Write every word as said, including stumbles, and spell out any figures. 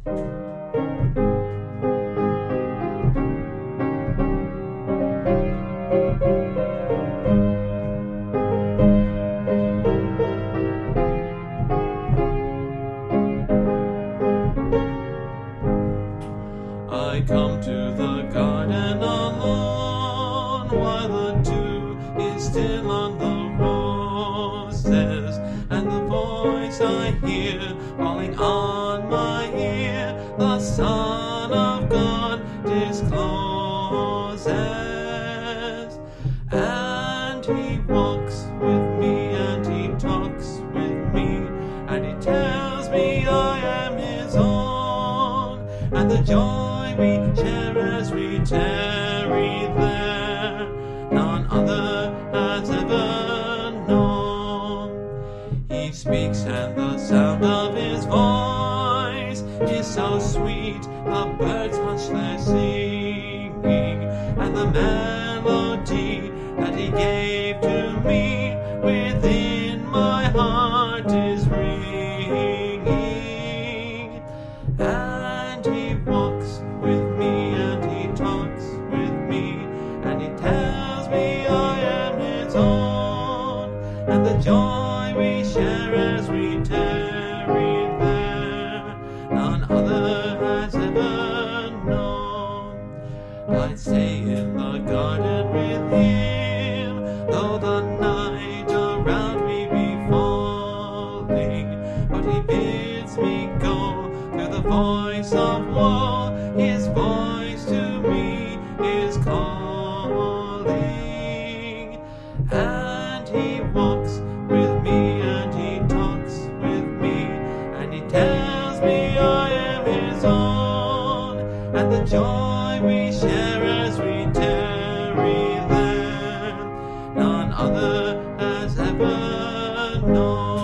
I come to the garden alone, while the dew is still on the roses, and the voice I hear falling on my ear, the Son of God discloses. And he walks with me, and he talks with me, and he tells me I am his own, and the joy we share as we tarry there, none other has ever known. He speaks, and the sound of his voice is so sweet, the birds hush their singing, and the melody that he gave to me within my heart is ringing. And he walks with me, and he talks with me, and he tells me I am his own, and the joy we share as we tarry there, none other has ever known. I'd stay in the garden with him, though the night around me be falling, but he bids me go to the voice of woe. His voice to me is calling, and he walks with me, and he talks with me, and he tells me I am his own, and the joy we share as we tarry there, none other has ever known.